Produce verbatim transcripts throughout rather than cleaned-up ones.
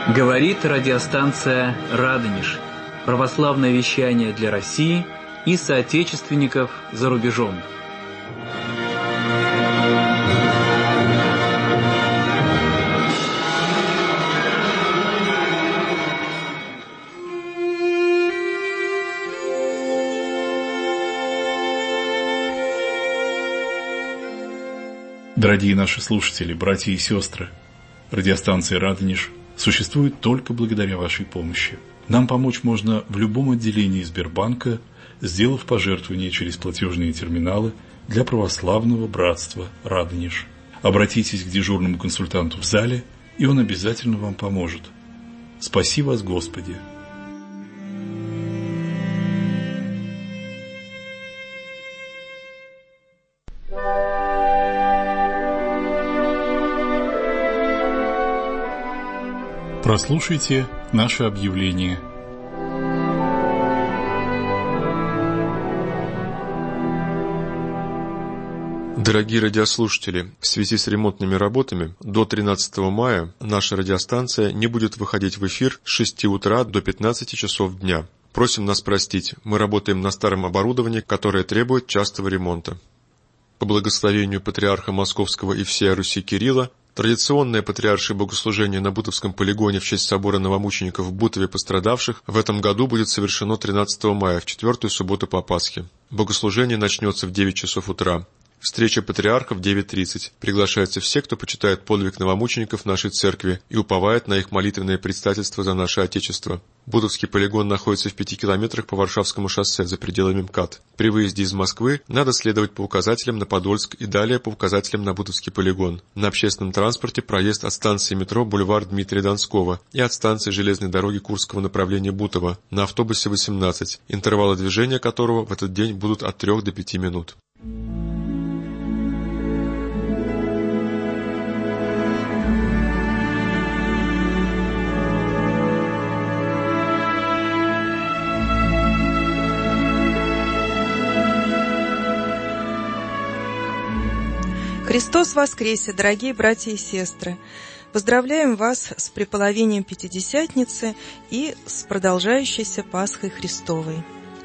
Говорит радиостанция «Радонеж». Православное вещание для России и соотечественников за рубежом. Дорогие наши слушатели, братья и сестры, радиостанция «Радонеж» существует только благодаря вашей помощи. Нам помочь можно в любом отделении Сбербанка, сделав пожертвование через платежные терминалы для православного братства «Радонеж». Обратитесь к дежурному консультанту в зале, и он обязательно вам поможет. Спаси вас, Господи! Прослушайте наше объявление. Дорогие радиослушатели, в связи с ремонтными работами до тринадцатого мая наша радиостанция не будет выходить в эфир с шести утра до пятнадцати часов дня. Просим нас простить, мы работаем на старом оборудовании, которое требует частого ремонта. По благословению патриарха Московского и всей Руси Кирилла, традиционное патриаршее богослужение на Бутовском полигоне в честь собора новомучеников в Бутове пострадавших в этом году будет совершено тринадцатого мая, в четвертую субботу по Пасхе. Богослужение начнется в девять часов утра. Встреча патриарха в девять тридцать. Приглашаются все, кто почитает подвиг новомучеников нашей церкви и уповает на их молитвенное предстательство за наше Отечество. Бутовский полигон находится в пяти километрах по Варшавскому шоссе за пределами МКАД. При выезде из Москвы надо следовать по указателям на Подольск и далее по указателям на Бутовский полигон. На общественном транспорте проезд от станции метро бульвар Дмитрия Донского и от станции железной дороги Курского направления Бутово на автобусе восемнадцать, интервалы движения которого в этот день будут от трех до пяти минут. Христос воскресе, дорогие братья и сестры! Поздравляем вас с преполовением Пятидесятницы и с продолжающейся Пасхой Христовой.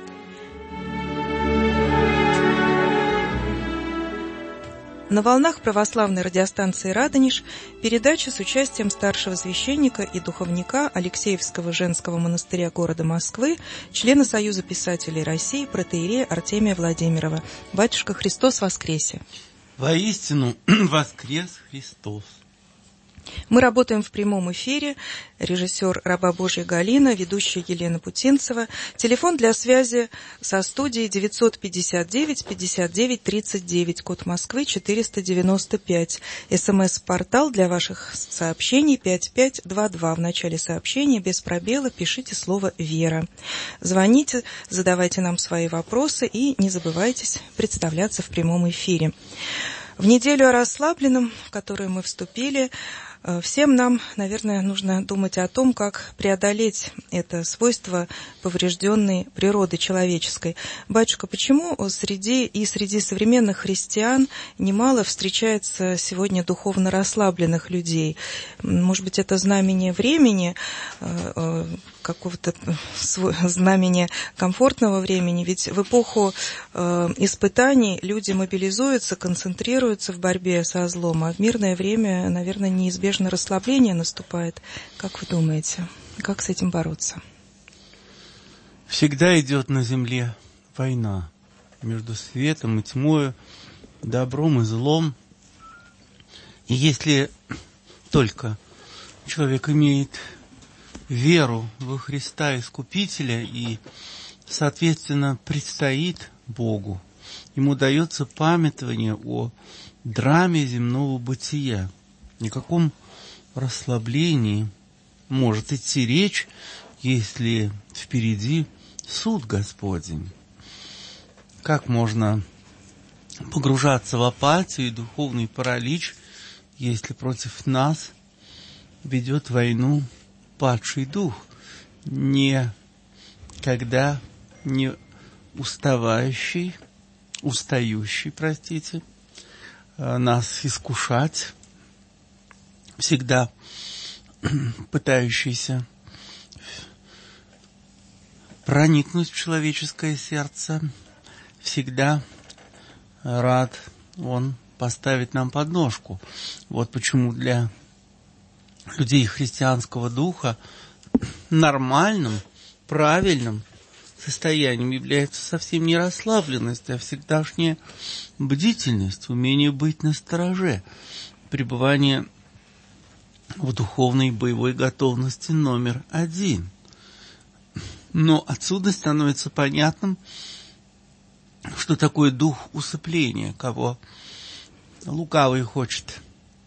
На волнах православной радиостанции «Радонеж» передача с участием старшего священника и духовника Алексеевского женского монастыря города Москвы, члена Союза писателей России, протоиерея Артемия Владимирова. Батюшка, Христос воскресе! Воистину воскрес Христос. Мы работаем в прямом эфире. Режиссер «Раба Божья» Галина, ведущая Елена Путинцева. Телефон для связи со студией девятьсот пятьдесят девять пятьдесят девять тридцать девять, код Москвы четыреста девяносто пять. СМС-портал для ваших сообщений пять пять два два. В начале сообщения без пробела пишите слово «Вера». Звоните, задавайте нам свои вопросы и не забывайте представляться в прямом эфире. В неделю о расслабленном, в которую мы вступили, всем нам, наверное, нужно думать о том, как преодолеть это свойство поврежденной природы человеческой. Батюшка, почему среди и среди современных христиан немало встречается сегодня духовно расслабленных людей? Может быть, это знамение времени, какого-то знамения комфортного времени? Ведь в эпоху испытаний люди мобилизуются, концентрируются в борьбе со злом, а в мирное время, наверное, неизбежно расслабление наступает. Как вы думаете, как с этим бороться? Всегда идет на земле война между светом и тьмой, добром и злом. И если только человек имеет веру во Христа Искупителя и, соответственно, предстоит Богу, ему дается памятование о драме земного бытия. Ни о каком расслаблении может идти речь, если впереди суд Господень. Как можно погружаться в апатию и духовный паралич, если против нас ведет войну падший дух, никогда не уставающий, устающий, простите, нас искушать, всегда пытающийся проникнуть в человеческое сердце, всегда рад он поставить нам подножку. Вот почему для людей христианского духа нормальным, правильным состоянием является совсем не расслабленность, а всегдашняя бдительность, умение быть настороже, пребывание в духовной боевой готовности номер один. Но отсюда становится понятным, что такое дух усыпления, кого лукавый хочет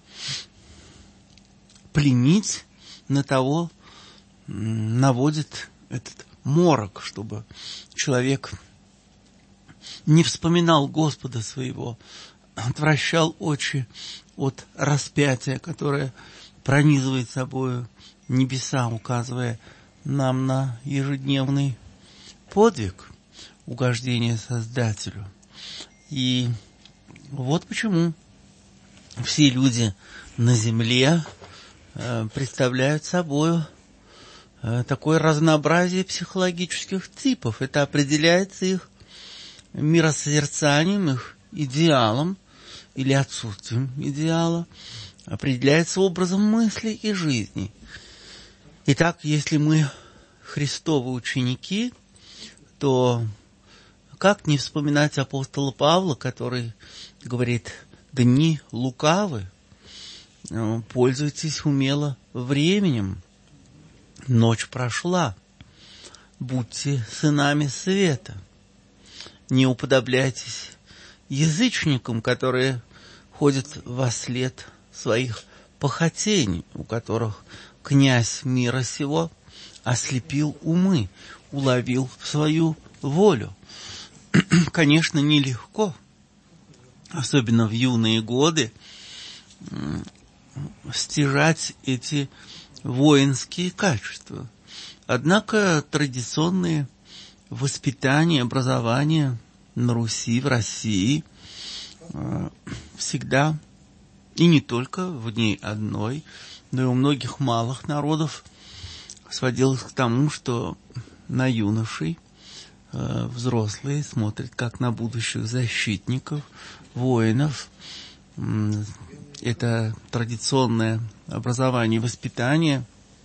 пленить, на того наводит этот морок, чтобы человек не вспоминал Господа своего, отвращал очи от распятия, которое пронизывает собою небеса, указывая нам на ежедневный подвиг угождения Создателю. И вот почему все люди на земле э, представляют собою э, такое разнообразие психологических типов. Это определяется их миросозерцанием, их идеалом или отсутствием идеала, определяется образом мысли и жизни. Итак, если мы Христовы ученики, то как не вспоминать апостола Павла, который говорит: дни лукавы, пользуйтесь умело временем, ночь прошла, будьте сынами света, не уподобляйтесь язычникам, которые ходят вослед своих похотений, у которых князь мира сего ослепил умы, уловил в свою волю. Конечно, нелегко, особенно в юные годы, стяжать эти воинские качества. Однако традиционные воспитание, образование на Руси, в России всегда, и не только в ней одной, но и у многих малых народов сводилось к тому, что на юношей э, взрослые смотрят как на будущих защитников, воинов. Это традиционное образование и воспитание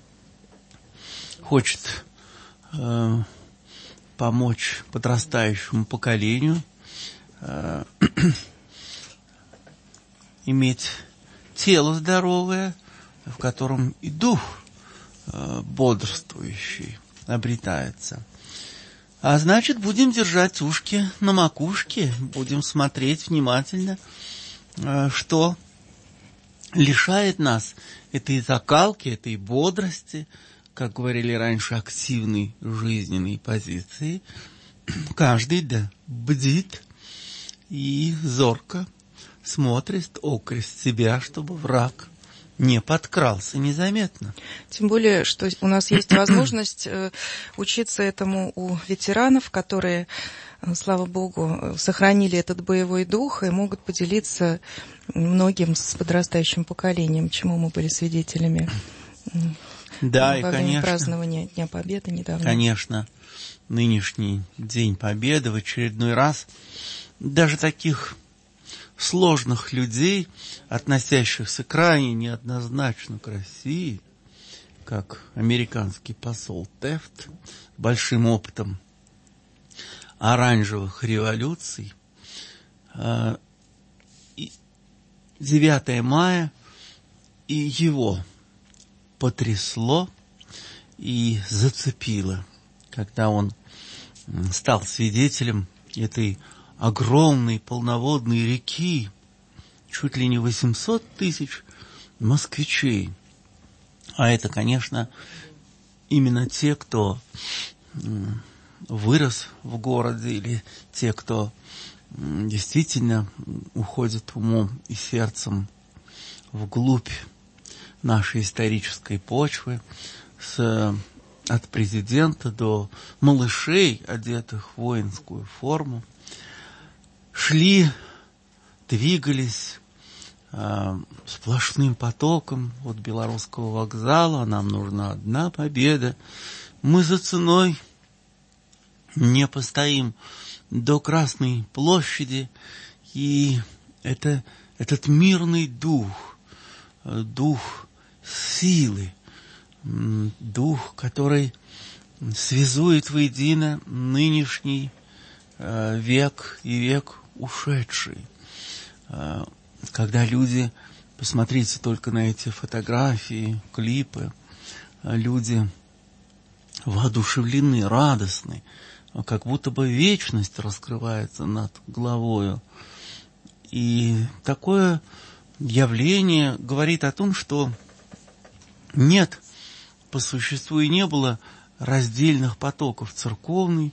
хочет э, помочь подрастающему поколению э, иметь тело здоровое, в котором и дух э, бодрствующий обретается. А значит, будем держать ушки на макушке, будем смотреть внимательно, э, что лишает нас этой закалки, этой бодрости, как говорили раньше, активной жизненной позиции. Каждый, да, бдит и зорко смотрит окрест себя, чтобы враг не подкрался незаметно. Тем более, что у нас есть возможность учиться этому у ветеранов, которые, слава Богу, сохранили этот боевой дух и могут поделиться многим с подрастающим поколением, чему мы были свидетелями. Да, во и, время конечно, празднования Дня Победы недавно. Конечно, нынешний День Победы в очередной раз даже таких сложных людей, относящихся крайне неоднозначно к России, как американский посол Тефт, с большим опытом оранжевых революций, девятое мая и его потрясло и зацепило, когда он стал свидетелем этой огромной полноводной реки, чуть ли не восемьсот тысяч москвичей. А это, конечно, именно те, кто вырос в городе, или те, кто действительно уходит умом и сердцем вглубь нашей исторической почвы, с, от президента до малышей, одетых в воинскую форму, шли, двигались э, сплошным потоком от Белорусского вокзала. Нам нужна одна победа. Мы за ценой не постоим до Красной площади. И это, этот мирный дух, дух силы, дух, который связует воедино нынешний э, век и век ушедший. Э, когда люди, посмотрите только на эти фотографии, клипы, э, люди воодушевлены, радостны, как будто бы вечность раскрывается над головою. И такое явление говорит о том, что нет, по существу и не было раздельных потоков церковной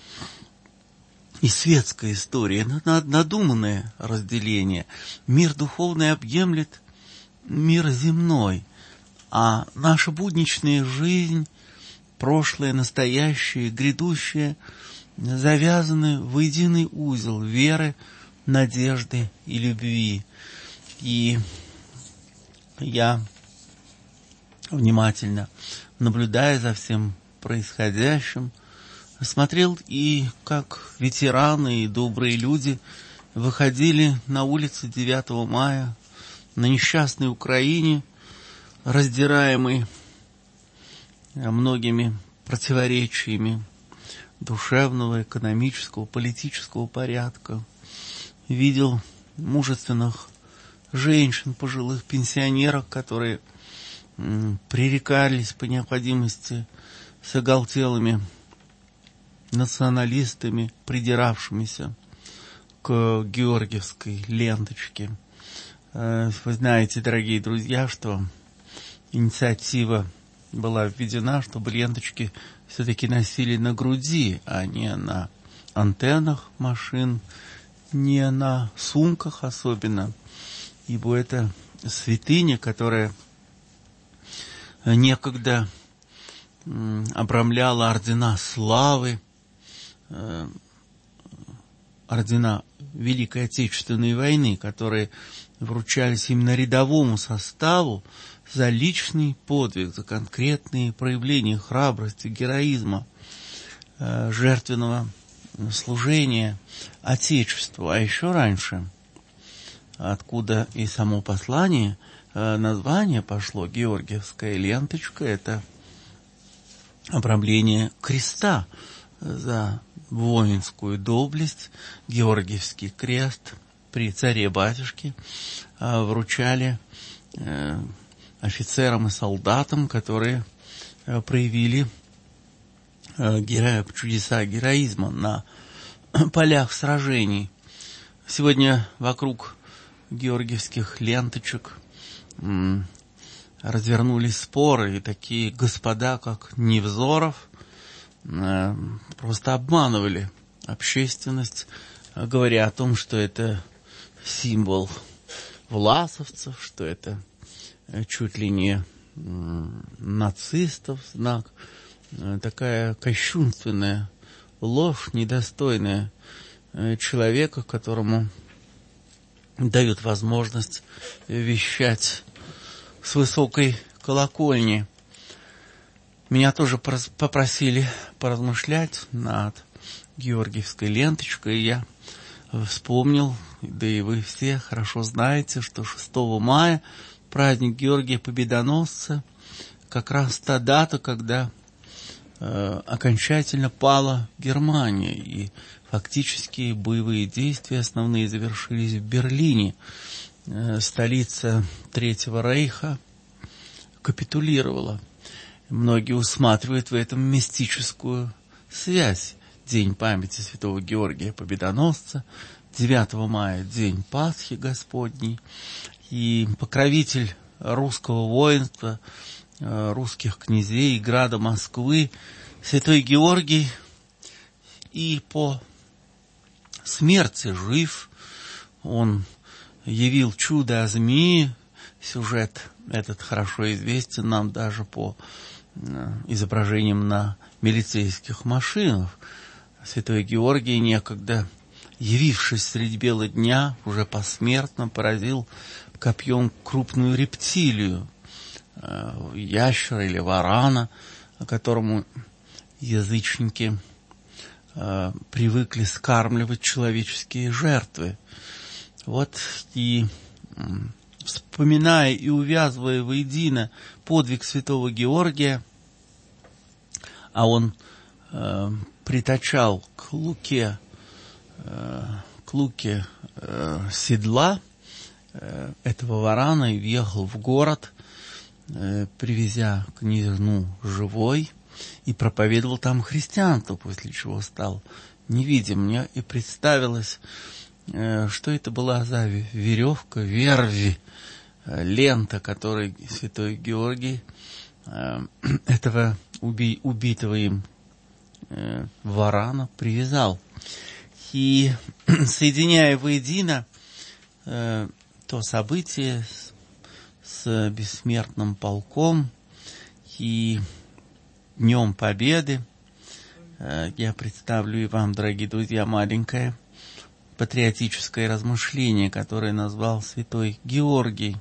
и светской истории. Это надуманное разделение. Мир духовный объемлет мир земной, а наша будничная жизнь, прошлое, настоящее, грядущее, завязаны в единый узел веры, надежды и любви. И я, внимательно наблюдая за всем происходящим, смотрел и как ветераны и добрые люди выходили на улицы девятого мая на несчастной Украине, раздираемой многими противоречиями душевного, экономического, политического порядка. Видел мужественных женщин, пожилых пенсионерок, которые м, пререкались по необходимости с оголтелыми националистами, придиравшимися к георгиевской ленточке. Вы знаете, дорогие друзья, что инициатива была введена, чтобы ленточки все-таки носили на груди, а не на антеннах машин, не на сумках особенно, ибо это святыня, которая некогда обрамляла ордена славы, ордена Великой Отечественной войны, которые вручались именно рядовому составу за личный подвиг, за конкретные проявления храбрости, героизма, жертвенного служения Отечеству. А еще раньше, откуда и само послание, название пошло, георгиевская ленточка, это обрамление креста за воинскую доблесть. Георгиевский крест при царе-батюшке вручали офицерам и солдатам, которые проявили чудеса героизма на полях сражений. Сегодня вокруг георгиевских ленточек развернулись споры, и такие господа, как Невзоров, просто обманывали общественность, говоря о том, что это символ власовцев, что это чуть ли не нацистов знак. Такая кощунственная ложь, недостойная человека, которому дают возможность вещать с высокой колокольни. Меня тоже попросили поразмышлять над георгиевской ленточкой, и я вспомнил, да и вы все хорошо знаете, что шестого мая праздник Георгия Победоносца, как раз та дата, когда э, окончательно пала Германия, и фактически боевые действия основные завершились в Берлине. Э, столица Третьего Рейха капитулировала. Многие усматривают в этом мистическую связь. День памяти святого Георгия Победоносца, девятого мая день Пасхи Господней, и покровитель русского воинства, русских князей, града Москвы, святой Георгий и по смерти жив. Он явил чудо о змее. Сюжет этот хорошо известен нам даже по изображениям на милицейских машинах. Святой Георгий, некогда явившись средь бела дня, уже посмертно поразил копьем крупную рептилию, ящера или варана, которому язычники привыкли скармливать человеческие жертвы. Вот и, вспоминая и увязывая воедино подвиг святого Георгия, а он э, притачал к луке, э, к луке э, седла э, этого варана и въехал в город, э, привезя княжну живой, и проповедовал там христианство, после чего стал невидим. Мне и представилось, э, что это была за веревка, верви, э, лента, которой святой Георгий э, этого уби, убитого им э, варана привязал. И соединяя воедино э, то событие с, с бессмертным полком и Днем Победы, э, я представлю и вам, дорогие друзья, маленькое патриотическое размышление, которое назвал святой Георгий.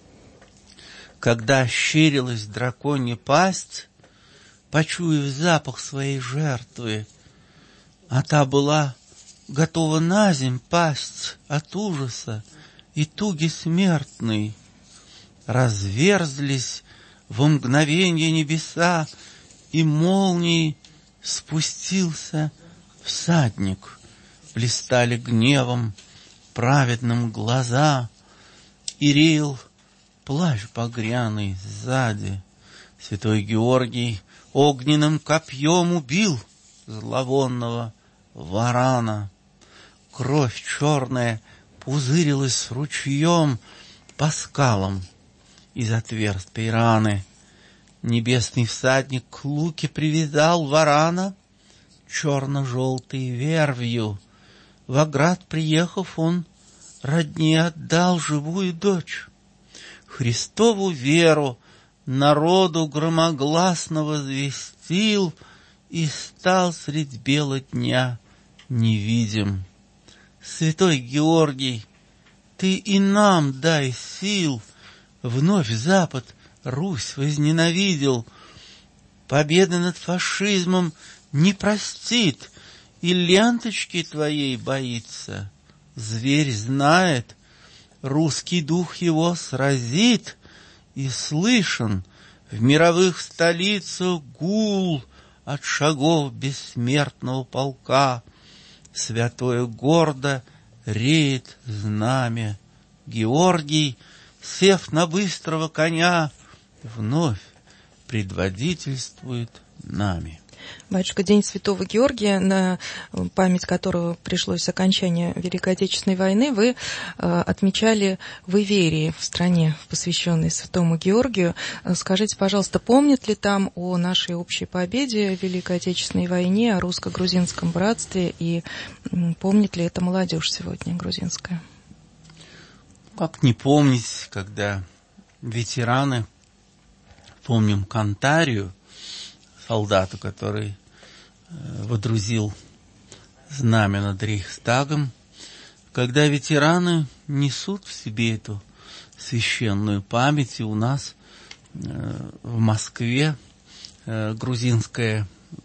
Когда щерилась драконья пасть, почуяв запах своей жертвы, а та была готова наземь пасть от ужаса и туги смертной, разверзлись во мгновенье небеса, и молнией спустился всадник. Блистали гневом праведным глаза, и реял плащ багряный сзади. Святой Георгий огненным копьем убил зловонного варана. Кровь черная пузырилась ручьем по скалам из отверстой раны. Небесный всадник к луке привязал варана черно-желтой вервью. В оград приехав, он родне отдал живую дочь. Христову веру народу громогласно возвестил и стал средь бела дня невидим. Святой Георгий, ты и нам дай сил, вновь Запад Русь возненавидел, победы над фашизмом не простит, и ленточки твоей боится. Зверь знает, русский дух его сразит, и слышен в мировых столицах гул от шагов бессмертного полка. Святое гордо реет знамя. Георгий, сев на быстрого коня, вновь предводительствует нами. Батюшка, День Святого Георгия, на память которого пришлось окончание Великой Отечественной войны, вы э, отмечали в Иверии, в стране, посвященной Святому Георгию. Скажите, пожалуйста, помнит ли там о нашей общей победе в Великой Отечественной войне, о русско-грузинском братстве, и м, помнит ли это молодежь сегодня грузинская? Как не помнить, когда ветераны, помним Кантарию, солдата, который водрузил знамя над Рейхстагом, когда ветераны несут в себе эту священную память, и у нас в Москве грузинское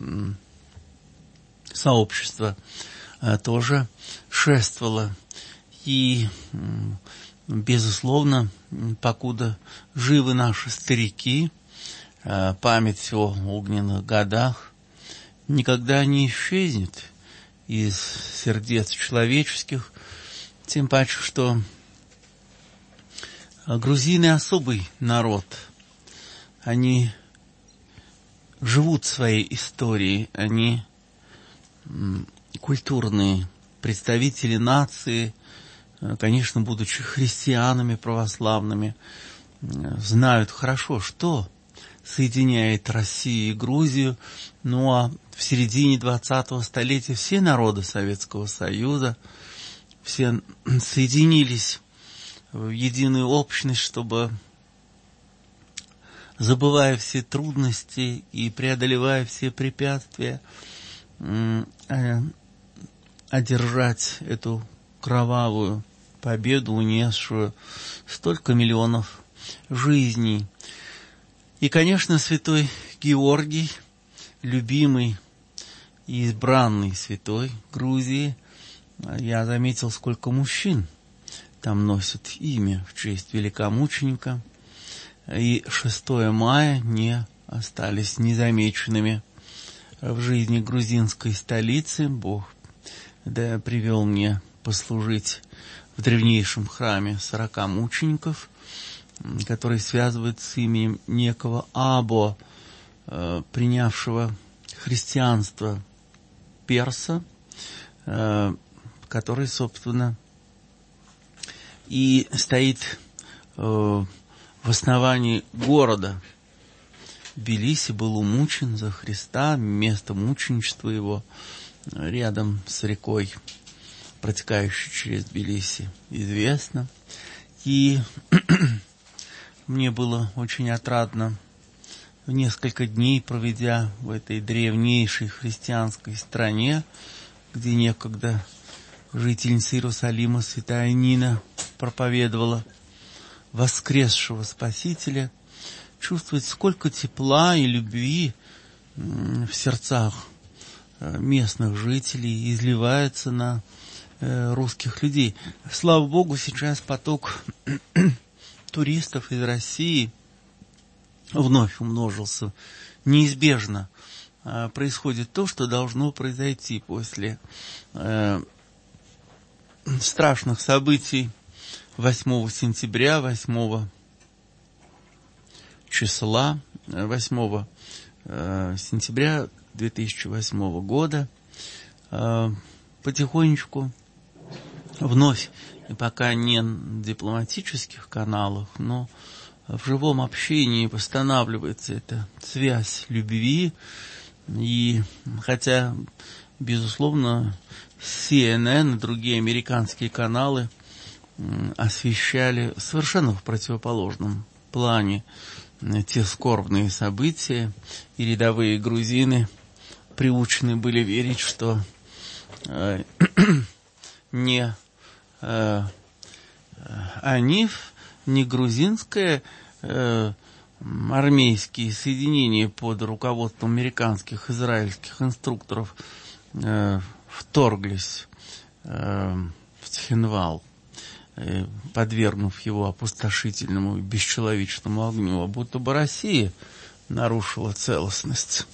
сообщество тоже шествовало. И, безусловно, покуда живы наши старики, память о огненных годах никогда не исчезнет из сердец человеческих, тем паче, что грузины особый народ. Они живут своей историей, они культурные представители нации, конечно, будучи христианами православными, знают хорошо, что соединяет Россию и Грузию. Ну а в середине двадцатого столетия все народы Советского Союза, все соединились в единую общность, чтобы, забывая все трудности и преодолевая все препятствия, одержать эту кровавую победу, унесшую столько миллионов жизней. И, конечно, святой Георгий, любимый и избранный святой Грузии, я заметил, сколько мужчин там носят имя в честь великомученика, и шестое мая не остались незамеченными в жизни грузинской столицы. Бог да, привел мне послужить в древнейшем храме сорока мучеников, который связывает с именем некого Або, принявшего христианство перса, который, собственно, и стоит в основании города. Тбилиси был умучен за Христа, место мученичества его рядом с рекой, протекающей через Тбилиси, известно. И мне было очень отрадно, несколько дней проведя в этой древнейшей христианской стране, где некогда жительница Иерусалима святая Нина проповедовала воскресшего Спасителя, чувствовать, сколько тепла и любви в сердцах местных жителей изливается на русских людей. Слава Богу, сейчас поток туристов из России вновь умножился. Неизбежно происходит то, что должно произойти после страшных событий восьмого сентября, восьмого числа, восьмого сентября две тысячи восьмого года. Потихонечку, вновь, и пока не на дипломатических каналах, но в живом общении восстанавливается эта связь любви. И хотя, безусловно, си эн эн и другие американские каналы освещали совершенно в противоположном плане те скорбные события, и рядовые грузины приучены были верить, что э, не э, АНИФ, не грузинское э, армейские соединения под руководством американских, израильских инструкторов э, вторглись э, в Цхинвал, э, подвергнув его опустошительному и бесчеловечному огню, а будто бы Россия нарушила целостность.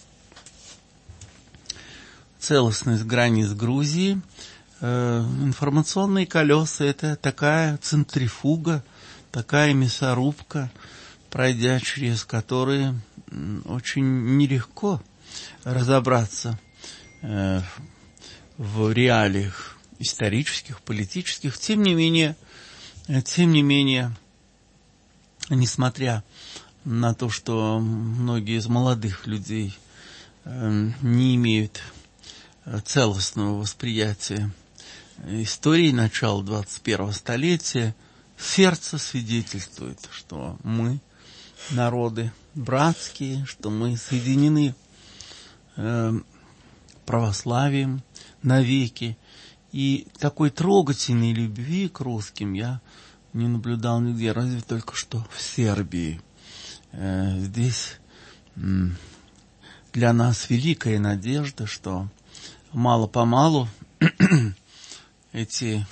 Целостность границ Грузии. Э, информационные колеса — это такая центрифуга, такая мясорубка, пройдя через которые очень нелегко разобраться э, в реалиях исторических, политических. Тем не менее, тем не менее, несмотря на то, что многие из молодых людей э, не имеют целостного восприятия истории начала двадцать первого столетия, сердце свидетельствует, что мы народы братские, что мы соединены э, православием навеки. И такой трогательной любви к русским я не наблюдал нигде, разве только что в Сербии. Э, здесь э, для нас великая надежда, что мало-помалу эти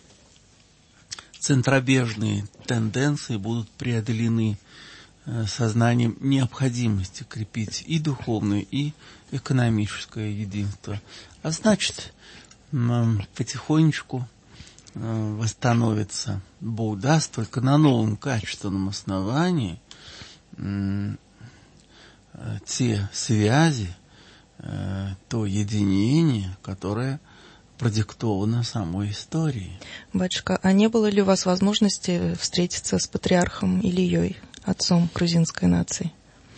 центробежные тенденции будут преодолены сознанием необходимости крепить и духовное, и экономическое единство. А значит, потихонечку восстановится, Бог даст, только на новом качественном основании те связи, то единение, которое продиктовано самой историей. Батюшка, а не было ли у вас возможности встретиться с патриархом Ильей, отцом грузинской нации?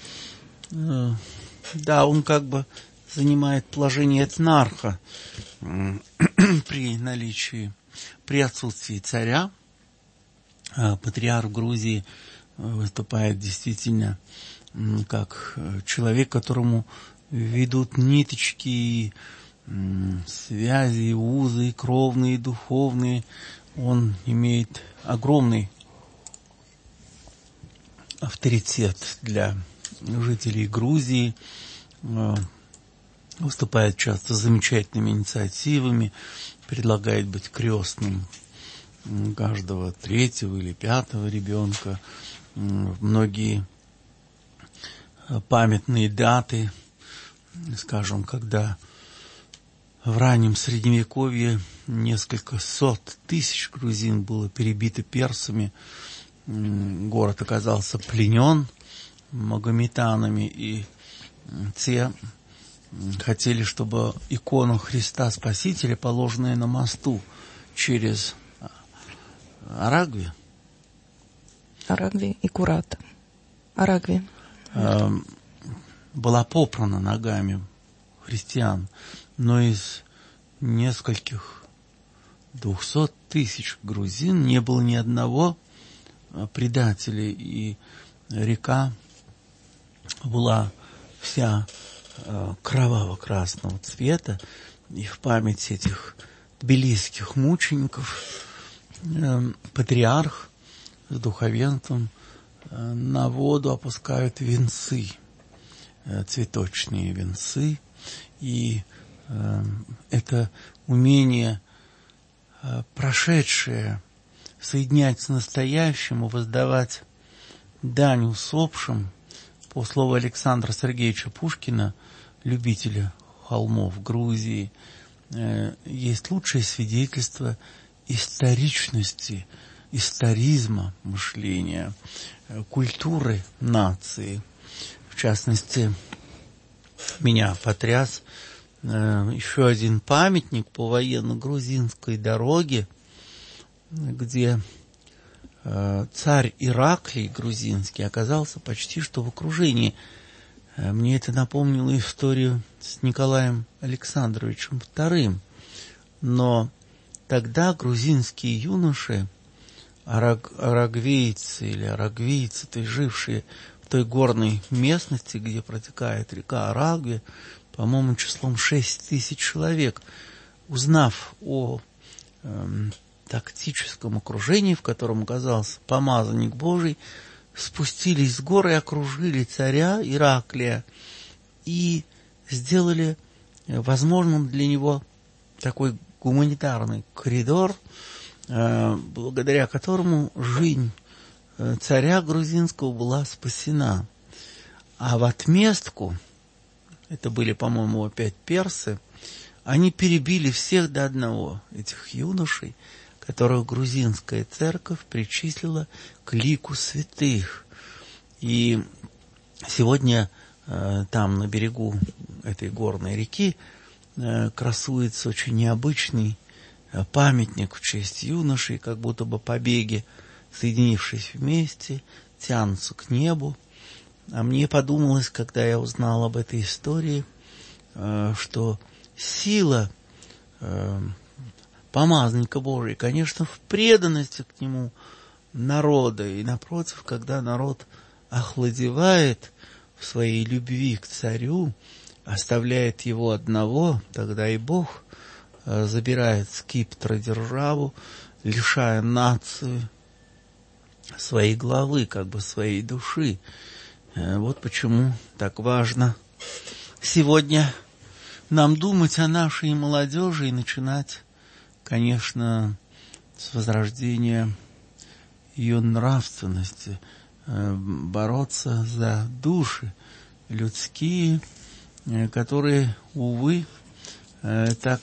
Да, он как бы занимает положение этнарха при наличии, при отсутствии царя. Патриарх Грузии выступает действительно как человек, которому ведут ниточки, связи, узы, кровные, духовные, он имеет огромный авторитет для жителей Грузии, выступает часто с замечательными инициативами, предлагает быть крестным каждого третьего или пятого ребенка. Многие памятные даты, скажем, когда в раннем Средневековье несколько сот тысяч грузин было перебито персами, город оказался пленен магометанами, и те хотели, чтобы икону Христа Спасителя, положенная на мосту через Арагви, Арагви и Курата. Арагви. Э, была попрана ногами христиан, но из нескольких двухсот тысяч грузин не было ни одного предателя, и река была вся э, кроваво-красного цвета, и в память этих тбилисских мучеников э, патриарх с духовенством э, на воду опускают венцы, э, цветочные венцы, и э, это умение, э, прошедшее, соединять с настоящим и воздавать дань усопшим, по слову Александра Сергеевича Пушкина, любителя холмов Грузии, э, есть лучшее свидетельство историчности, историзма мышления, э, культуры нации. В частности, меня потряс э, еще один памятник по военно-грузинской дороге, где э, царь Ираклий грузинский оказался почти что в окружении. Э, мне это напомнило историю с Николаем Александровичем вторым. Но тогда грузинские юноши, араг, арагвейцы или арагвийцы, то есть жившие в той горной местности, где протекает река Арагви, по-моему, числом шесть тысяч человек, узнав о э, тактическом окружении, в котором оказался помазанник Божий, спустились с гор и окружили царя Ираклия и сделали возможным для него такой гуманитарный коридор, благодаря которому жизнь царя грузинского была спасена. А в отместку, это были, по-моему, опять персы, они перебили всех до одного этих юношей, которых грузинская церковь причислила к лику святых. И сегодня э, там, на берегу этой горной реки, э, красуется очень необычный э, памятник в честь юношей, как будто бы побеги, соединившись вместе, тянутся к небу. А мне подумалось, когда я узнал об этой истории, э, что сила э, помазанника Божия, конечно, в преданности к нему народа. И напротив, когда народ охладевает в своей любви к царю, оставляет его одного, тогда и Бог э, забирает скипетр державу, лишая нацию своей главы, как бы своей души. Э, вот почему так важно сегодня нам думать о нашей молодежи и начинать, конечно, с возрождения ее нравственности, бороться за души людские, которые, увы, так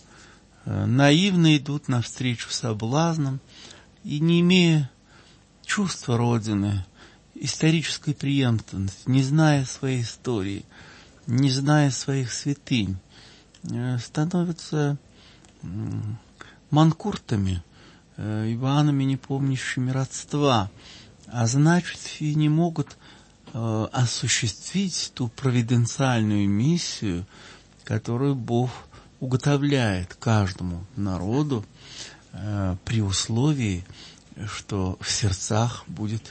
наивно идут навстречу соблазнам и, не имея чувства Родины, исторической преемственности, не зная своей истории, не зная своих святынь, становятся манкуртами, Иванами, не помнящими родства, а значит, и не могут э, осуществить ту провиденциальную миссию, которую Бог уготовляет каждому народу э, при условии, что в сердцах будет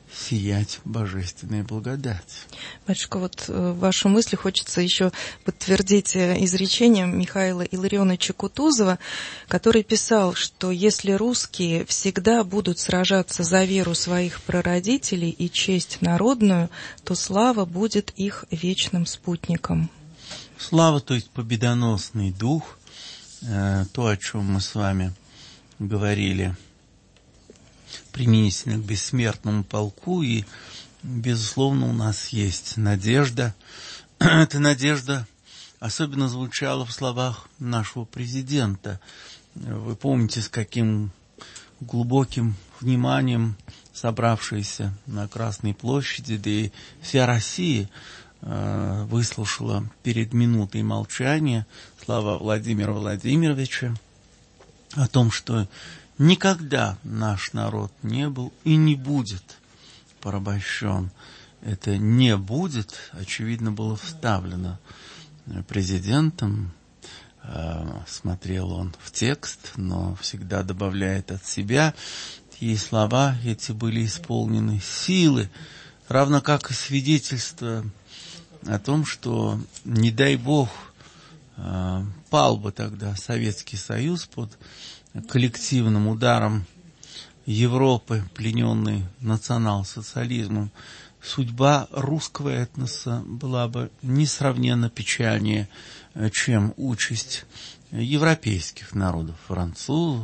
сиять божественная благодать. Батюшка, вот вашу мысль хочется еще подтвердить изречением Михаила Илларионовича Кутузова, который писал, что если русские всегда будут сражаться за веру своих прародителей и честь народную, то слава будет их вечным спутником. Слава, то есть победоносный дух, то, о чем мы с вами говорили, применительно к бессмертному полку, и, безусловно, у нас есть надежда. Эта надежда особенно звучала в словах нашего президента. Вы помните, с каким глубоким вниманием собравшиеся на Красной площади, да и вся Россия э, выслушала перед минутой молчания слова Владимира Владимировича о том, что никогда наш народ не был и не будет порабощен. Это «не будет», очевидно, было вставлено президентом. Смотрел он в текст, но всегда добавляет от себя. И слова эти были исполнены силы, равно как и свидетельство о том, что, не дай Бог, пал бы тогда Советский Союз под коллективным ударом Европы, плененной национал-социализмом, судьба русского этноса была бы несравненно печальнее, чем участь европейских народов, французов,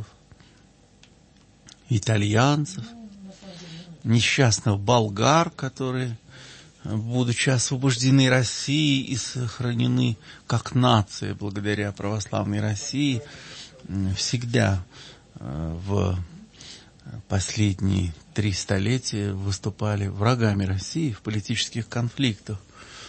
итальянцев, несчастных болгар, которые, будучи освобождены Россией и сохранены как нация благодаря православной России, всегда в последние три столетия выступали врагами России в политических конфликтах.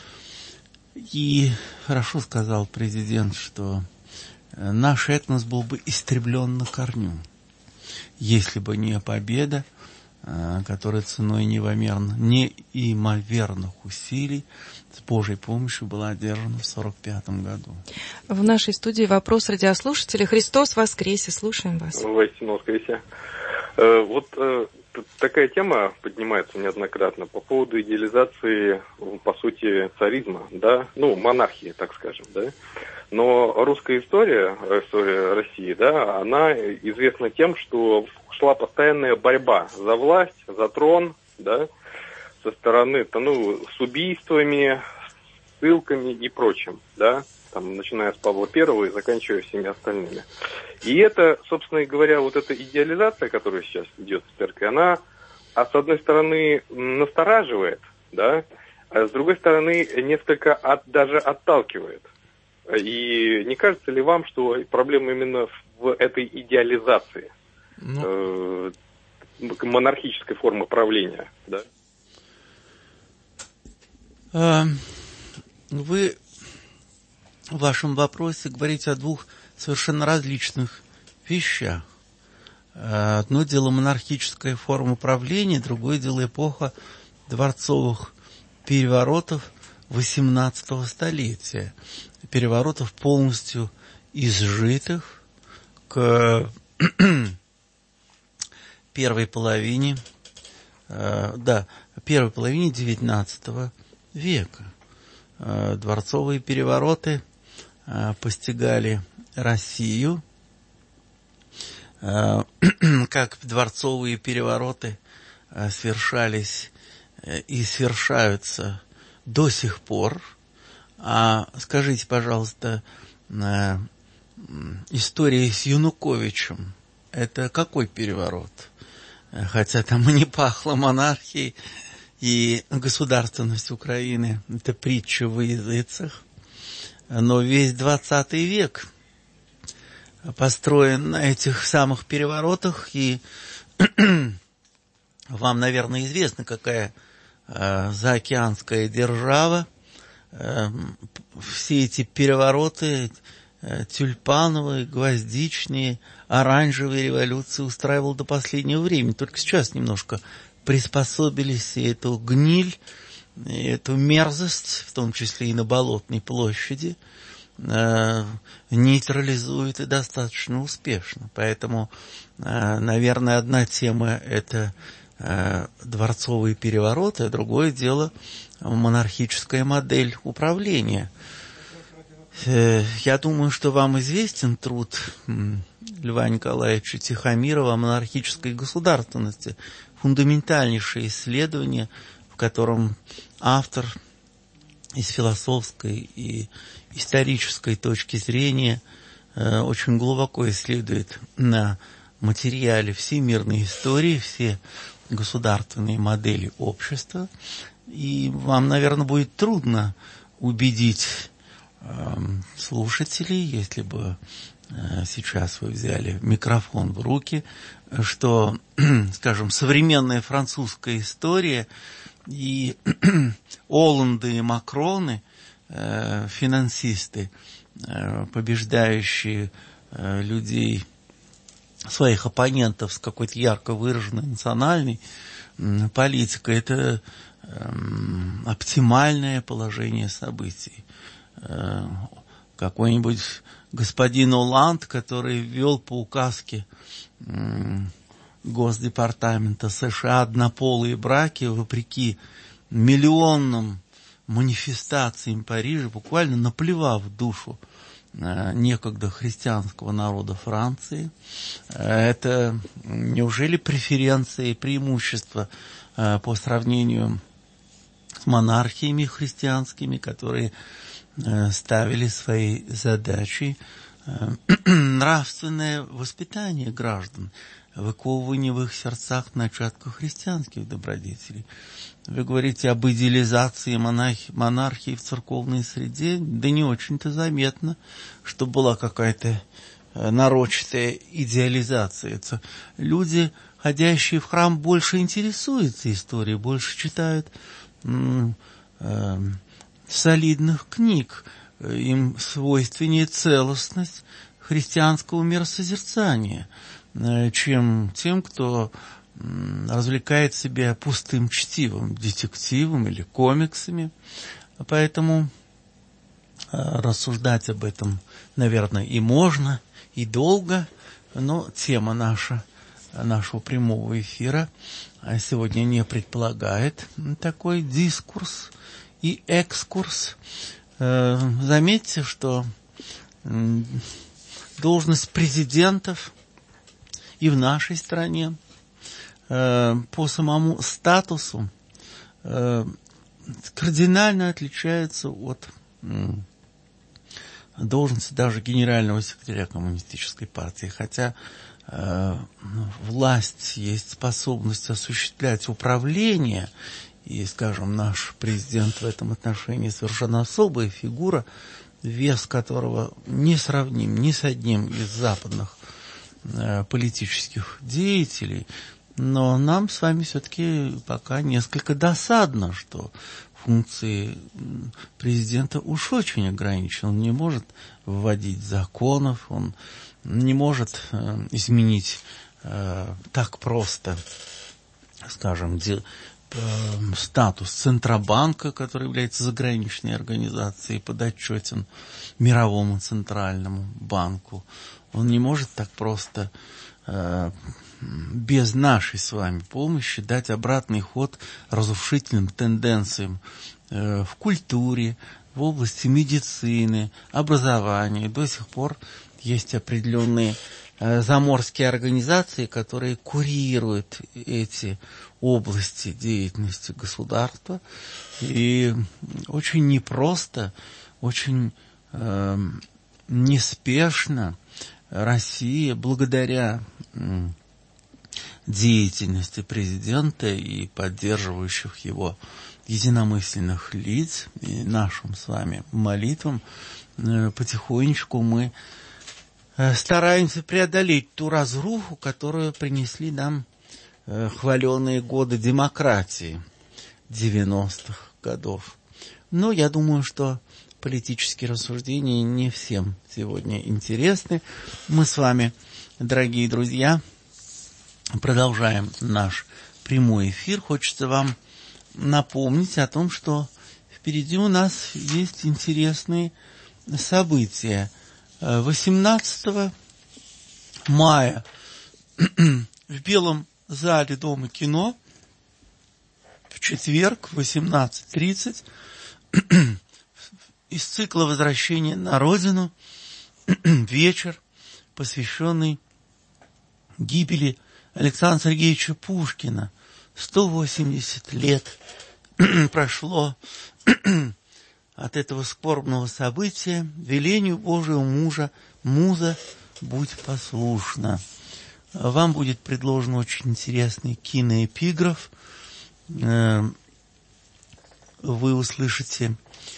И хорошо сказал президент, что наш этнос был бы истреблен на корню, если бы не победа, которая ценой неимоверно, неимоверных усилий с Божьей помощью была одержана в сорок пятом году. В нашей студии вопрос радиослушателя. Христос воскресе. Слушаем вас. Воистину воскресе. Вот такая тема поднимается неоднократно по поводу идеализации, по сути, царизма, да, ну, монархии, так скажем, да. Но русская история, история России, да, она известна тем, что шла постоянная борьба за власть, за трон, да, со стороны, ну, с убийствами, ссылками и прочим, да, там, начиная с Павла Первого и заканчивая всеми остальными. И это, собственно говоря, вот эта идеализация, которая сейчас идет в церкви, она, а с одной стороны, настораживает, да, а с другой стороны, несколько от, даже отталкивает. И не кажется ли вам, что проблема именно в этой идеализации ну... э, монархической формы правления, да? А, вы в вашем вопросе говорите о двух совершенно различных вещах. Одно дело монархическая форма правления, другое дело эпоха дворцовых переворотов восемнадцатого столетия. Переворотов полностью изжитых к первой половине, э, да, первой половине девятнадцатого века. Э, дворцовые перевороты э, постигали Россию, э, как дворцовые перевороты э, совершались э, и совершаются до сих пор. А скажите, пожалуйста, э, история с Януковичем – это какой переворот? Хотя там и не пахло монархией, и государственность Украины – это притча во языцах. Но весь двадцатый век построен на этих самых переворотах, и вам, наверное, известно, какая э, заокеанская держава э, все эти перевороты, э, тюльпановые, гвоздичные, оранжевые революции устраивал до последнего времени. Только сейчас немножко приспособились и эту гниль, и эту мерзость, в том числе и на Болотной площади, э, нейтрализуют и достаточно успешно. Поэтому, э, наверное, одна тема – это дворцовые перевороты, а другое дело монархическая модель управления. Я думаю, что вам известен труд Льва Николаевича Тихомирова о монархической государственности, фундаментальнейшее исследование, в котором автор из философской и исторической точки зрения очень глубоко исследует на материале всемирной истории все государственные модели общества. И вам, наверное, будет трудно убедить э, слушателей, если бы э, сейчас вы взяли микрофон в руки, что, скажем, современная французская история и Оланды и Макроны, э, финансисты, э, побеждающие э, людей, своих оппонентов с какой-то ярко выраженной национальной э, политикой, это э, оптимальное положение событий. Э, какой-нибудь господин Оланд, который ввел по указке э, Госдепартамента США однополые браки, вопреки миллионным манифестациям Парижа, буквально наплевав в душу э, некогда христианского народа Франции. Это неужели преференции и преимущества э, по сравнению с монархиями христианскими, которые э, ставили своей задачей э, нравственное воспитание граждан, выковывание в их сердцах начатка христианских добродетелей? Вы говорите об идеализации монархии, монархии в церковной среде. Да не очень-то заметно, что была какая-то нарочатая идеализация. Это люди, ходящие в храм, больше интересуются историей, больше читают м- э- солидных книг. Им свойственнее целостность христианского миросозерцания, чем тем, кто развлекает себя пустым чтивом, детективом или комиксами. Поэтому рассуждать об этом, наверное, и можно, и долго, но тема наша, нашего прямого эфира сегодня не предполагает такой дискурс и экскурс. Заметьте, что должность президентов и в нашей стране по самому статусу кардинально отличается от должности даже генерального секретаря коммунистической партии. Хотя власть есть способность осуществлять управление, и, скажем, наш президент в этом отношении совершенно особая фигура, вес которого не сравним ни с одним из западных политических деятелей. Но нам с вами все-таки пока несколько досадно, что функции президента уж очень ограничены. Он не может вводить законов, он не может э, изменить э, так просто, скажем, де, э, статус Центробанка, который является заграничной организацией, подотчетен Мировому центральному банку. Он не может так просто э, без нашей с вами помощи дать обратный ход разрушительным тенденциям э, в культуре, в области медицины, образования. До сих пор есть определенные э, заморские организации, которые курируют эти области деятельности государства. И очень непросто, очень э, неспешно Россия, благодаря э, деятельности президента и поддерживающих его единомысленных лиц, и нашим с вами молитвам, потихонечку мы стараемся преодолеть ту разруху, которую принесли нам хваленые годы демократии девяностых годов. Но я думаю, что политические рассуждения не всем сегодня интересны. Мы с вами, дорогие друзья, продолжаем наш прямой эфир. Хочется вам напомнить о том, что впереди у нас есть интересные события. восемнадцатого мая в Белом зале Дома кино в четверг в восемнадцать тридцать из цикла «Возвращение на родину» вечер, посвященный гибели Александра Сергеевича Пушкина. сто восемьдесят лет прошло от этого скорбного события. Велению Божию мужа, муза, будь послушна. Вам будет предложен очень интересный киноэпиграф. Вы услышите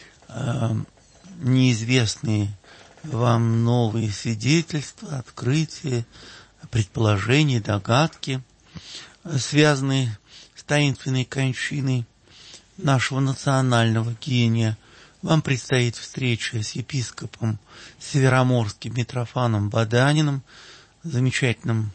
неизвестные вам новые свидетельства, открытия, предположения, догадки, связанные с таинственной кончиной нашего национального гения. Вам предстоит встреча с епископом Североморским Митрофаном Баданиным, замечательным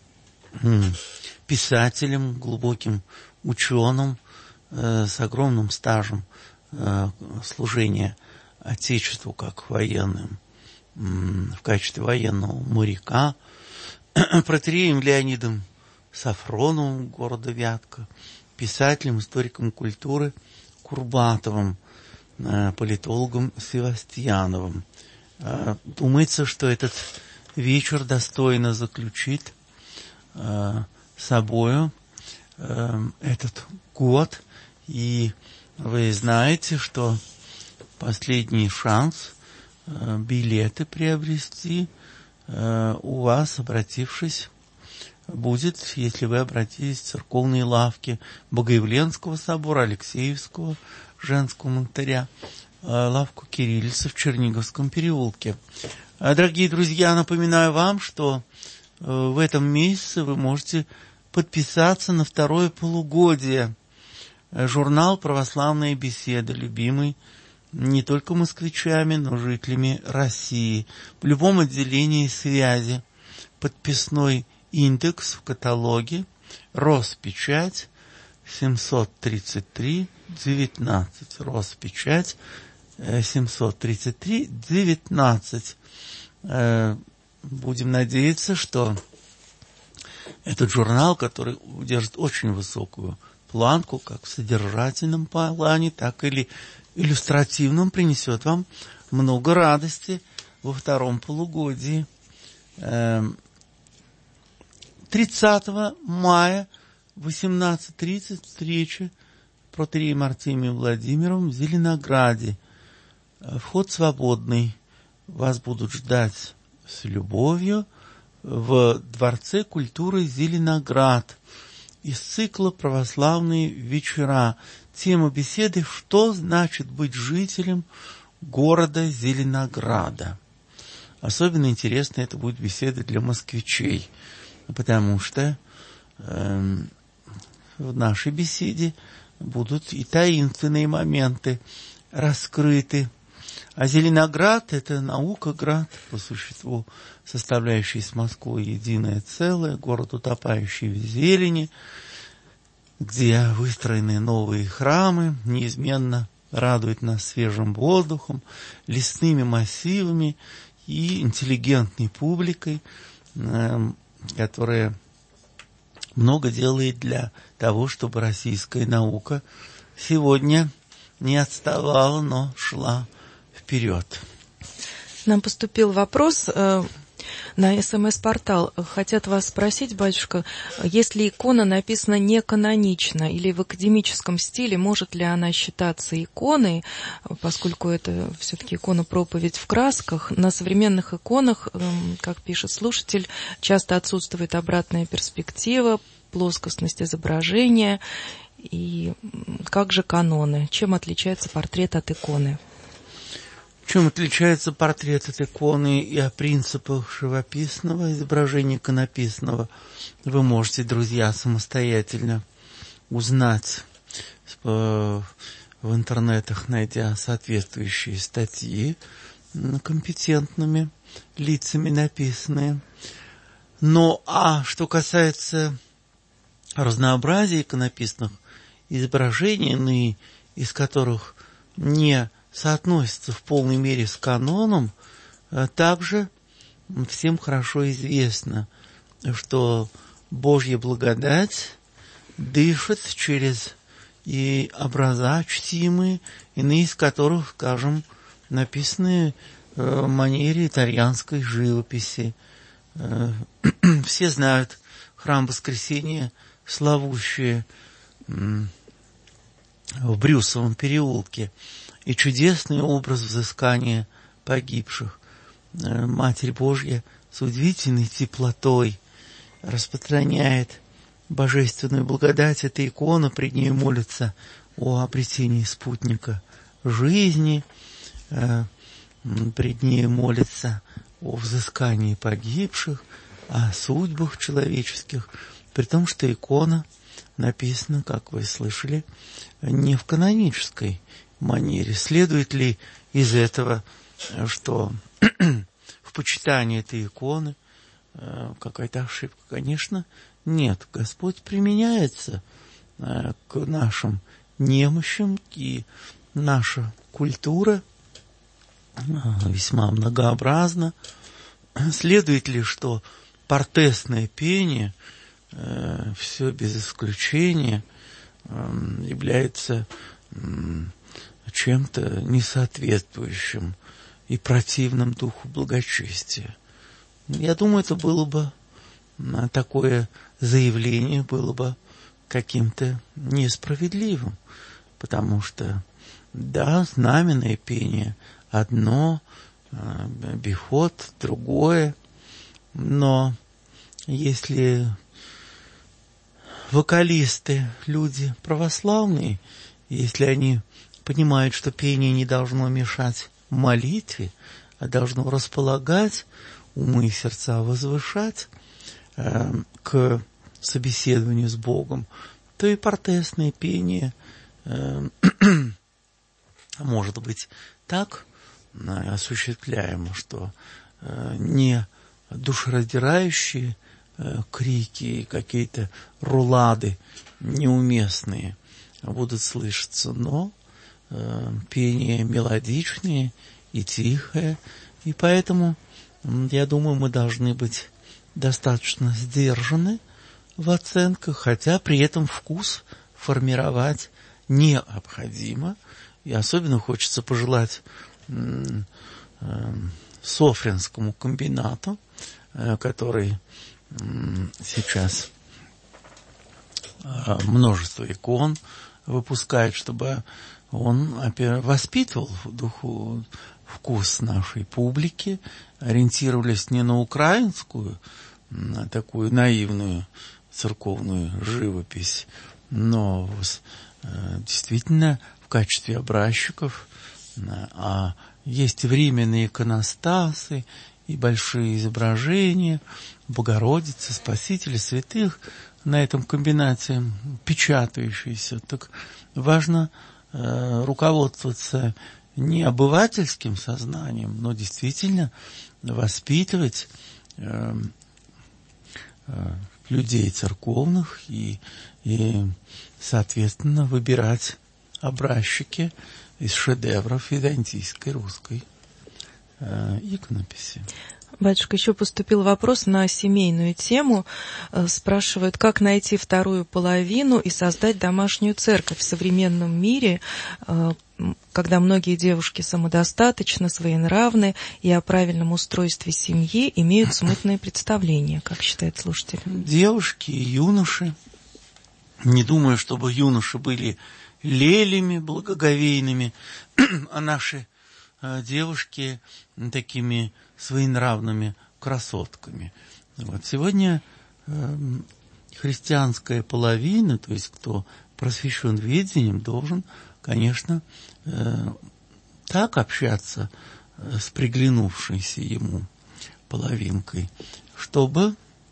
писателем, глубоким ученым, э, с огромным стажем э, служения Отечеству как военным, э, в качестве военного моряка, протоиереем Леонидом Сафроновым города Вятка, писателем, историком культуры Курбатовым, э, политологом Севастьяновым. Э, думается, что этот вечер достойно заключит э, собою э, этот год. И вы знаете, что последний шанс э, билеты приобрести э, у вас, обратившись, будет, если вы обратитесь в церковные лавки Богоявленского собора, Алексеевского женского монастыря, э, лавку кириллицы в Черниговском переулке. Дорогие друзья, напоминаю вам, что в этом месяце вы можете подписаться на второе полугодие. Журнал «Православные беседы», любимый не только москвичами, но и жителями России. В любом отделении связи подписной индекс в каталоге, Роспечать семьсот тридцать три девятнадцать. Роспечать семьсот тридцать три девятнадцать. Будем надеяться, что этот журнал, который удержит очень высокую планку, как в содержательном плане, так и иллюстративном, принесет вам много радости во втором полугодии. тридцатого мая в восемнадцать тридцать встреча протоиереем Артемием Владимиром в Зеленограде. Вход свободный. Вас будут ждать с любовью в Дворце культуры Зеленоград из цикла «Православные вечера». Тема беседы «Что значит быть жителем города Зеленограда?». Особенно интересно это будет беседа для москвичей, потому что э, в нашей беседе будут и таинственные моменты раскрыты. А Зеленоград – это наука-град, по существу составляющий с Москвой единое целое, город, утопающий в зелени, где выстроены новые храмы, неизменно радует нас свежим воздухом, лесными массивами и интеллигентной публикой, которая много делает для того, чтобы российская наука сегодня не отставала, но шла вперед. Нам поступил вопрос э, на СМС-портал. Хотят вас спросить, батюшка, если икона написана неканонично или в академическом стиле, может ли она считаться иконой, поскольку это все-таки икона-проповедь в красках? На современных иконах, э, как пишет слушатель, часто отсутствует обратная перспектива, плоскостность изображения. И как же каноны? Чем отличается портрет от иконы? Чем отличается портрет от иконы и о принципах живописного изображения иконописного, вы можете, друзья, самостоятельно узнать в интернетах, найдя соответствующие статьи компетентными лицами написанные. Но а что касается разнообразия иконописных изображений, иные из которых не соотносится в полной мере с каноном, также всем хорошо известно, что Божья благодать дышит через и образа чтимые, иные из которых, скажем, написаны в манере итальянской живописи. Все знают храм Воскресения, славущий в Брюсовом переулке, и чудесный образ взыскания погибших. Матерь Божья с удивительной теплотой распространяет божественную благодать. Эта икона, пред ней молится о обретении спутника жизни, пред ней молится о взыскании погибших, о судьбах человеческих, при том, что икона написана, как вы слышали, не в канонической манере. Следует ли из этого, что в почитании этой иконы какая-то ошибка? Конечно, нет. Господь применяется к нашим немощам, и наша культура весьма многообразна. Следует ли, что портесное пение, все без исключения, является чем-то несоответствующим и противным духу благочестия? Я думаю, это было бы, такое заявление было бы каким-то несправедливым, потому что, да, знаменное пение одно, бифот другое, но если вокалисты люди православные, если они понимают, что пение не должно мешать молитве, а должно располагать умы и сердца, возвышать э, к собеседованию с Богом, то и портесное пение э, может быть так э, осуществляемо, что э, не душераздирающие э, крики и какие-то рулады неуместные будут слышаться, но э, пение мелодичное и тихое, и поэтому, я думаю, мы должны быть достаточно сдержаны в оценках, хотя при этом вкус формировать необходимо, и особенно хочется пожелать э, э, Софринскому комбинату, э, который э, сейчас э, множество икон выпускает, чтобы он воспитывал в духу вкус нашей публики, ориентировались не на украинскую, на такую наивную церковную живопись, но э, действительно в качестве образчиков, а есть временные иконостасы и большие изображения Богородицы, Спасителя, святых на этом комбинате печатающиеся. Так важно э, руководствоваться не обывательским сознанием, но действительно воспитывать э, э, людей церковных и, и, соответственно, выбирать образчики из шедевров византийской русской э, иконописи. Батюшка, еще поступил вопрос на семейную тему. Спрашивают, как найти вторую половину и создать домашнюю церковь в современном мире, когда многие девушки самодостаточны, своенравны и о правильном устройстве семьи имеют смутные представления, как считает слушатель. Девушки и юноши, не думаю, чтобы юноши были лелями благоговейными, а наши девушки такими своенравными красотками. Вот сегодня э, христианская половина, то есть кто просвещен видением, должен, конечно, э, так общаться э, с приглянувшейся ему половинкой, чтобы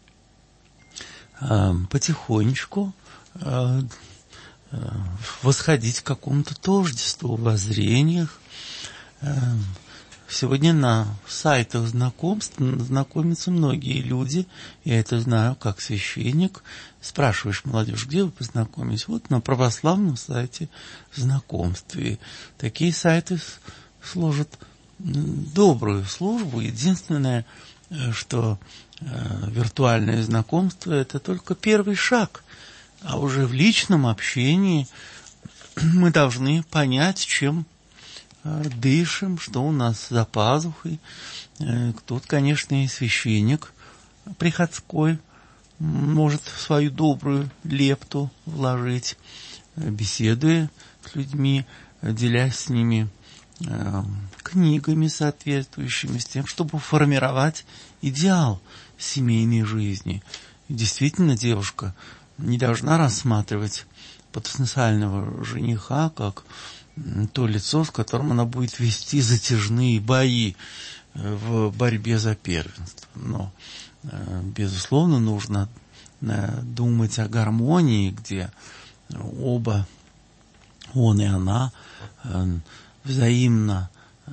э, потихонечку э, э, восходить к какому-то тождеству в воззрениях. э, Сегодня на сайтах знакомств знакомятся многие люди. Я это знаю как священник. Спрашиваешь молодежь, где вы познакомились? Вот на православном сайте знакомств. И такие сайты служат добрую службу. Единственное, что виртуальное знакомство – это только первый шаг. А уже в личном общении мы должны понять, чем дышим, что у нас за пазухой. Тут, конечно, и священник приходской может свою добрую лепту вложить, беседуя с людьми, делясь с ними э, книгами соответствующими, с тем, чтобы формировать идеал семейной жизни. И действительно, девушка не должна рассматривать потенциального жениха как то лицо, с которым она будет вести затяжные бои в борьбе за первенство. Но, безусловно, нужно думать о гармонии, где оба, он и она, взаимно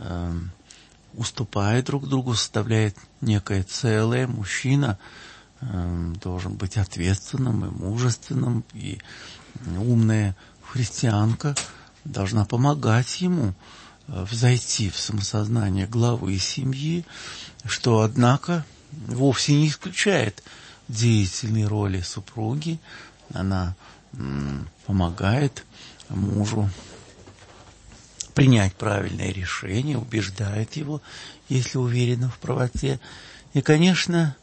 уступают друг другу, составляет некое целое. Мужчина должен быть ответственным и мужественным, и умная христианка должна помогать ему взойти в самосознание главы семьи, что, однако, вовсе не исключает деятельной роли супруги. Она м, помогает мужу принять правильное решение, убеждает его, если уверена в правоте. И, конечно,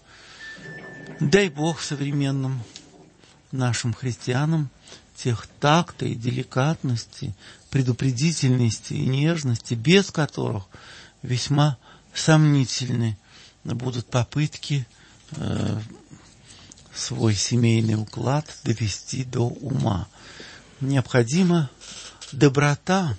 дай Бог современным нашим христианам тех такта и деликатности, предупредительности и нежности, без которых весьма сомнительны будут попытки э, свой семейный уклад довести до ума. Необходима доброта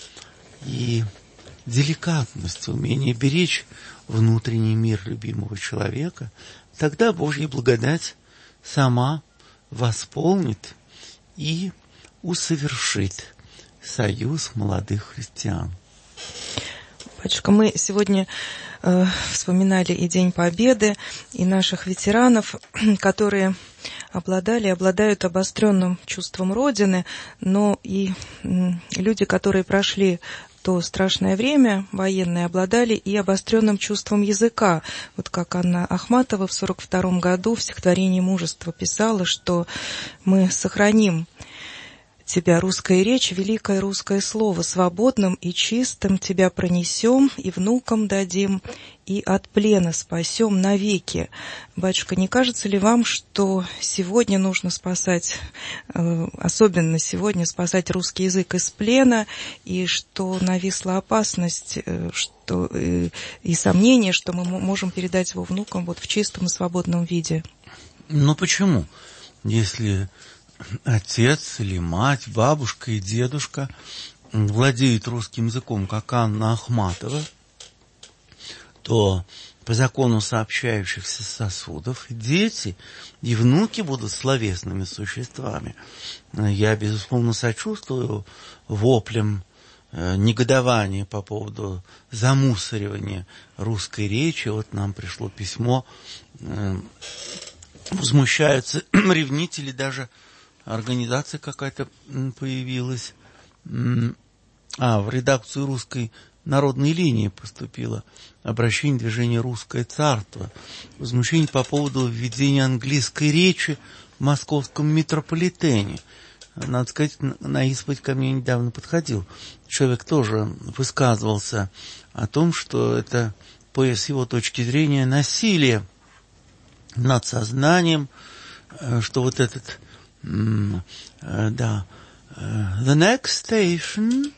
и деликатность, умение беречь внутренний мир любимого человека. Тогда Божья благодать сама восполнит и усовершит союз молодых христиан. Батюшка, мы сегодня э, вспоминали и День Победы, и наших ветеранов, которые обладали, обладают обостренным чувством Родины, но и э, люди, которые прошли то страшное время военное, обладали и обостренным чувством языка. Вот как Анна Ахматова в сорок втором году в стихотворении «Мужество» писала, что мы сохраним тебя, русская речь, великое русское слово, свободным и чистым тебя пронесем, и внукам дадим, и от плена спасем навеки. Батюшка, не кажется ли вам, что сегодня нужно спасать, особенно сегодня спасать русский язык из плена, и что нависла опасность, что, и сомнение, что мы можем передать его внукам вот в чистом и свободном виде? Ну почему? Если отец или мать, бабушка и дедушка владеют русским языком, как Анна Ахматова, то по закону сообщающихся сосудов дети и внуки будут словесными существами. Я, безусловно, сочувствую воплям негодования по поводу замусоривания русской речи. Вот нам пришло письмо, возмущаются ревнители, даже организация какая-то появилась. А, в редакцию русской народной линии поступило обращение движения «Русское царство». Возмущение по поводу введения английской речи в московском метрополитене. Надо сказать, на исповедь ко мне недавно подходил человек, тоже высказывался о том, что это, с его точки зрения, насилие над сознанием, что вот этот, да, the next station,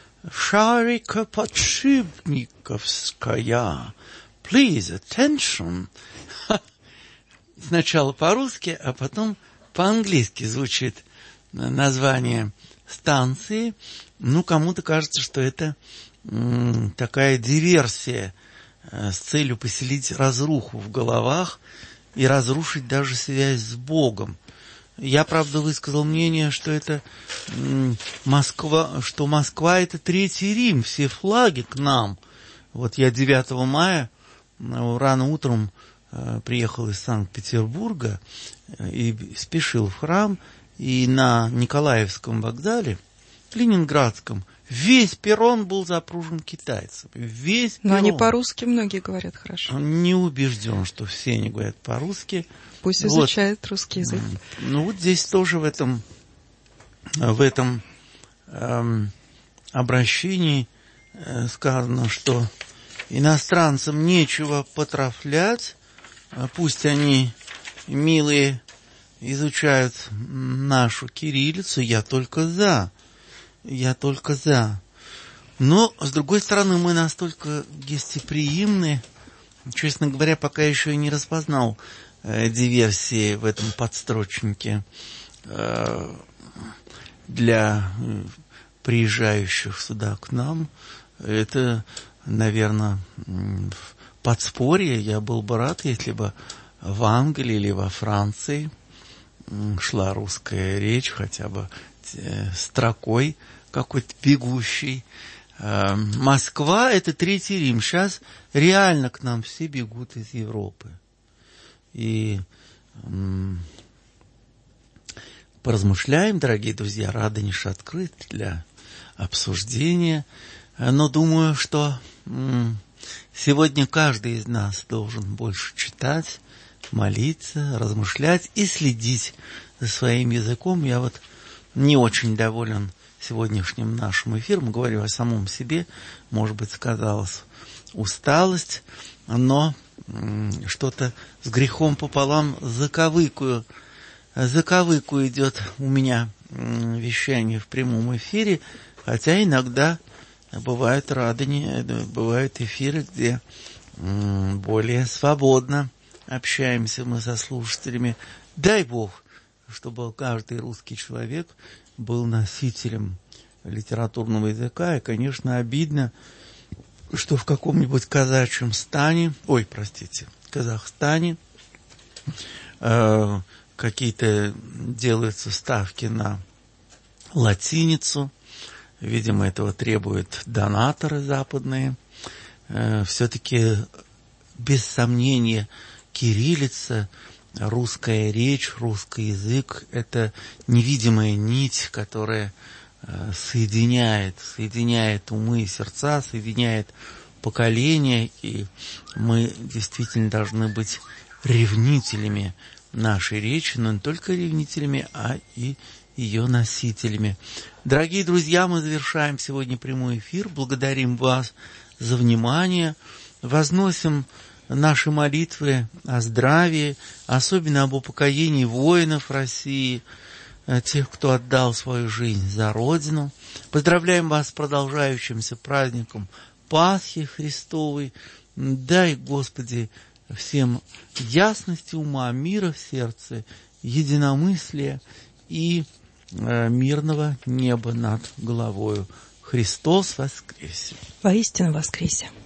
Шарика-Подшипниковская, please, attention. Сначала по-русски, а потом по-английски звучит название станции. Ну, кому-то кажется, что это м, такая диверсия э, с целью поселить разруху в головах и разрушить даже связь с Богом. Я, правда, высказал мнение, что это м, Москва, что Москва — это Третий Рим, все флаги к нам. Вот я девятого мая э, рано утром э, приехал из Санкт-Петербурга э, и спешил в храм, и на Николаевском вокзале, Ленинградском, весь перрон был запружен китайцами. Весь перрон. Но они по-русски многие говорят хорошо. Не убежден, что все они говорят по-русски. Пусть вот. Изучают русский язык. Ну вот здесь тоже в этом, в этом эм, обращении э, сказано, что иностранцам нечего потрафлять, а пусть они, милые, изучают нашу кириллицу, я только за, я только за. Но, с другой стороны, мы настолько гостеприимны, честно говоря, пока еще и не распознал э, диверсии в этом подстрочнике э, для э, приезжающих сюда к нам. Это, наверное, подспорье. Я был бы рад, если бы в Англии или во Франции шла русская речь, хотя бы э, строкой какой-то бегущей. Э, Москва – это Третий Рим. Сейчас реально к нам все бегут из Европы. И э, поразмышляем, дорогие друзья, Радонеж открыт для обсуждения. Но думаю, что э, сегодня каждый из нас должен больше читать, молиться, размышлять и следить за своим языком. Я вот не очень доволен сегодняшним нашим эфиром, говорю о самом себе. Может быть, сказалась усталость, но м, что-то с грехом пополам заковыкую. Заковыкую идет у меня м, вещание в прямом эфире, хотя иногда бывают радони, бывают эфиры, где м, более свободно общаемся мы со слушателями. Дай Бог, чтобы каждый русский человек был носителем литературного языка. И, конечно, обидно, что в каком-нибудь казачьем стане, ой, простите, Казахстане, э, какие-то делаются ставки на латиницу. Видимо, этого требуют донаторы западные. Э, все-таки, без сомнения, кириллица, русская речь, русский язык – это невидимая нить, которая э, соединяет, соединяет умы и сердца, соединяет поколения, и мы действительно должны быть ревнителями нашей речи, но не только ревнителями, а и ее носителями. Дорогие друзья, мы завершаем сегодня прямой эфир, благодарим вас за внимание, возносим наши молитвы о здравии, особенно об упокоении воинов России, тех, кто отдал свою жизнь за Родину. Поздравляем вас с продолжающимся праздником Пасхи Христовой. Дай, Господи, всем ясности ума, мира в сердце, единомыслия и э, мирного неба над головою. Христос воскресе! Воистину воскресе!